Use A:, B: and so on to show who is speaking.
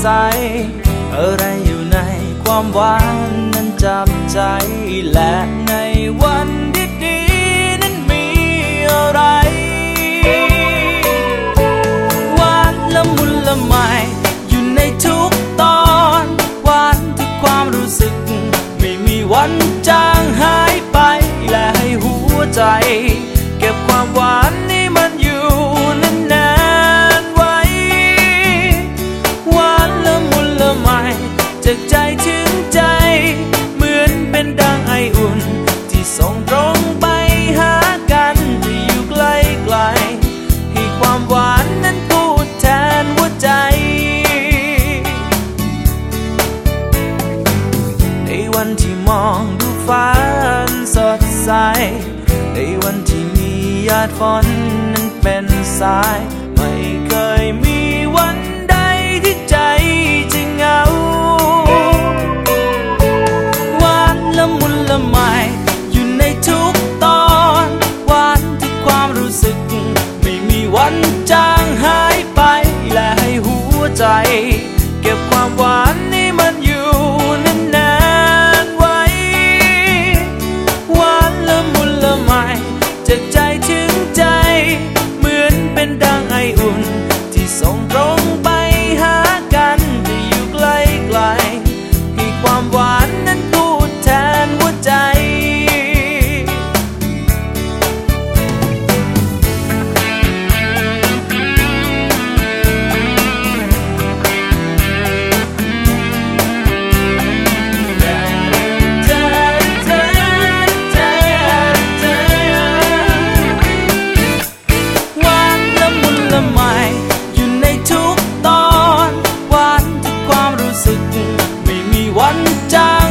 A: ใสอะไรอยู่ในความหวานนั้นจับใจและในวันดีๆนั้นมีอะไรหวานละมุนละไมอยู่ในทุกตอนหวานทุกความรู้สึกไม่มีวันจางหายไปและให้หัวใจเก็บความหวานนี้มันอยู่นานๆไว้หวานละมุนละไมจากใจถึงใจเหมือนเป็นดังไออุ่นที่ส่งตรงไปหากันที่อยู่ไกลๆให้ความหวานนั้นพูดแทนหัวใจในวันที่มองดูฟ้าสดใสในวันที่มีหยาดฝนนั้นเป็นสายไม่เคยมีวันใดที่ใจจะเหงาหวานละมุนละไมอยู่ในทุกตอนหวานทุกความรู้สึกไม่มีวันจางหายไปและให้หัวใจเก็บความหวานนี้มันอยู่นานๆไว้หวานละมุนละไมจากใจถึงใจเหมือนเป็นดังไออุ่นที่ส่งตรงไปหากันที่อยู่ไกลๆให้ความหวานนั้นพูดแทนหัวใจอยู่ในทุกตอนหวานทุกความรู้สึกไม่มีวันจาง